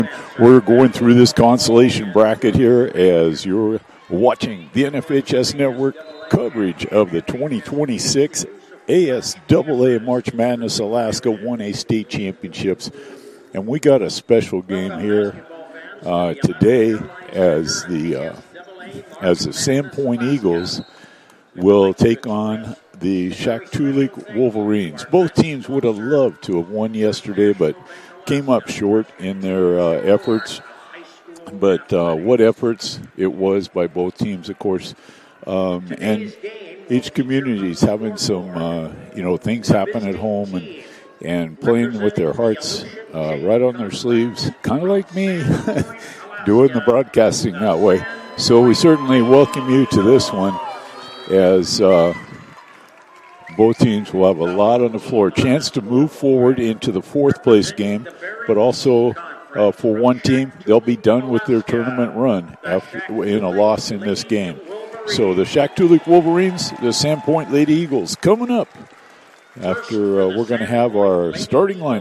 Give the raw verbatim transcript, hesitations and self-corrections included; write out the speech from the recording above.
We're going through this consolation bracket here as you're watching the N F H S Network coverage of the twenty twenty-six A S A A March Madness Alaska one A State Championships. And we got a special game here uh, today as the uh, as the Sandpoint Eagles will take on the Shaktoolik Wolverines. Both teams would have loved to have won yesterday, but came up short in their uh, efforts. But uh, what efforts it was by both teams, of course. Um, and each community is having some, uh, you know, things happen at home and, and playing with their hearts uh, right on their sleeves, kind of like me, doing the broadcasting that way. So we certainly welcome you to this one as uh, both teams will have a lot on the floor. Chance to move forward into the fourth place game, but also uh, for one team, they'll be done with their tournament run after in a loss in this game. So the Shaktoolik Wolverines, the Sandpoint Lady Eagles coming up after uh, we're going to have our starting line.